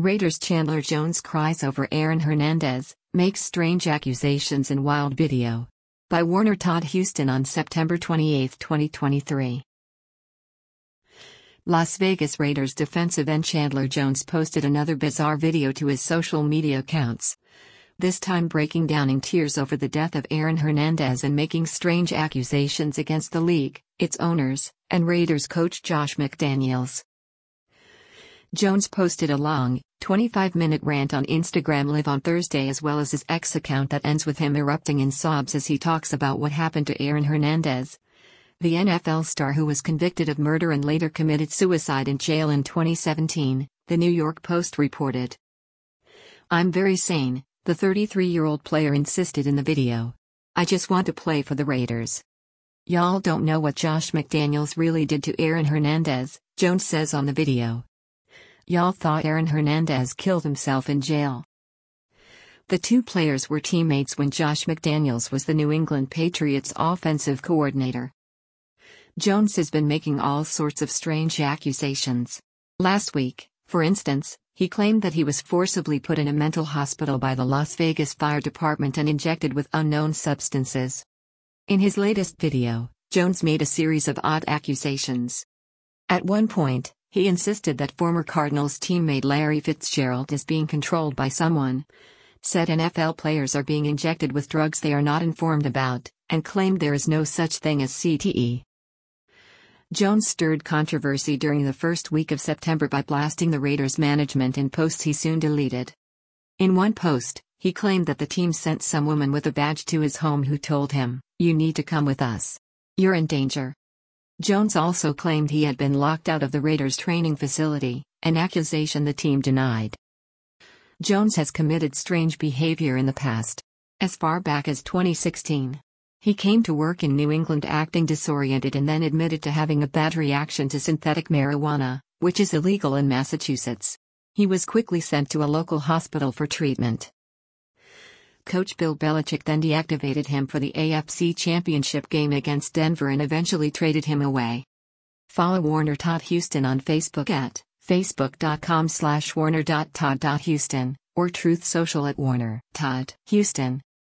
Raiders Chandler Jones cries over Aaron Hernandez, makes strange accusations in wild video. By Warner Todd Houston on September 28, 2023. Las Vegas Raiders defensive end Chandler Jones posted another bizarre video to his social media accounts. This time breaking down in tears over the death of Aaron Hernandez and making strange accusations against the league, its owners, and Raiders coach Josh McDaniels. Jones posted a long, 25-minute rant on Instagram Live on Thursday, as well as his X account that ends with him erupting in sobs as he talks about what happened to Aaron Hernandez, the NFL star who was convicted of murder and later committed suicide in jail in 2017, the New York Post reported. "I'm very sane," the 33-year-old player insisted in the video. "I just want to play for the Raiders. Y'all don't know what Josh McDaniels really did to Aaron Hernandez," Jones says on the video. "Y'all thought Aaron Hernandez killed himself in jail." The two players were teammates when Josh McDaniels was the New England Patriots offensive coordinator. Jones has been making all sorts of strange accusations. Last week, for instance, he claimed that he was forcibly put in a mental hospital by the Las Vegas Fire Department and injected with unknown substances. In his latest video, Jones made a series of odd accusations. At one point, he insisted that former Cardinals teammate Larry Fitzgerald is being controlled by someone, said NFL players are being injected with drugs they are not informed about, and claimed there is no such thing as CTE. Jones stirred controversy during the first week of September by blasting the Raiders management in posts he soon deleted. In one post, he claimed that the team sent some woman with a badge to his home who told him, "You need to come with us. You're in danger." Jones also claimed he had been locked out of the Raiders training facility, an accusation the team denied. Jones has committed strange behavior in the past. As far back as 2016. He came to work in New England acting disoriented and then admitted to having a bad reaction to synthetic marijuana, which is illegal in Massachusetts. He was quickly sent to a local hospital for treatment. Coach Bill Belichick then deactivated him for the AFC Championship game against Denver and eventually traded him away. Follow Warner Todd Houston on Facebook at facebook.com/warner.todd.houston or Truth Social at Warner Todd Houston.